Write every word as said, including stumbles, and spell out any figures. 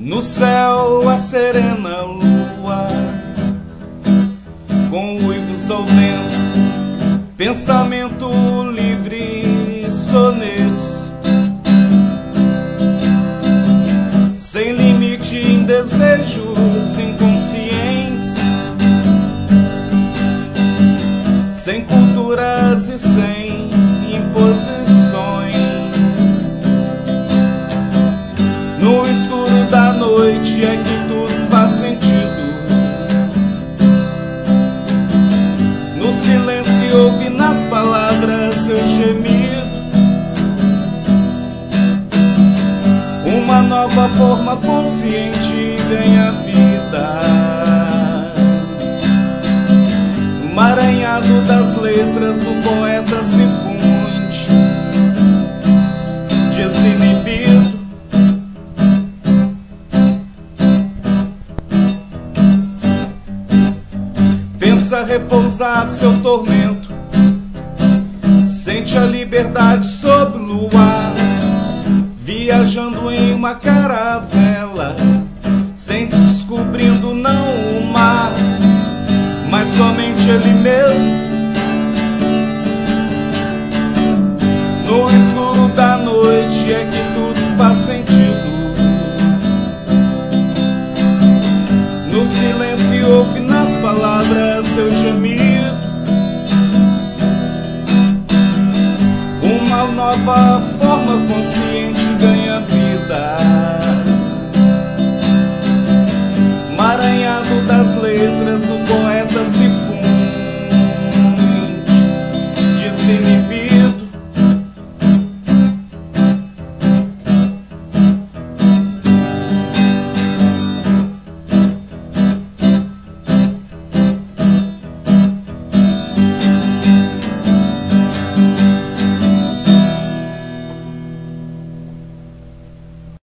No céu a serena lua, com uivos ao vento, pensamento livre, sonetos sem limite em desejos inconscientes, sem culturas e sem imposições. No escuro da noite é que tudo faz sentido. No silêncio ouve nas palavras seu gemido. Uma nova forma consciente ganha vida. No emaranhado das letras o poeta se funde, desinibido. Pensa repousar seu tormento, sente a liberdade sob o luar, viajando em uma caravela, sente descobrindo não o mar, mas somente ele mesmo. No escuro da noite é que tudo faz sentido. No silêncio ouve nas palavras seu gemido. Uma nova forma consciente ganha vida. Emaranhado das letras o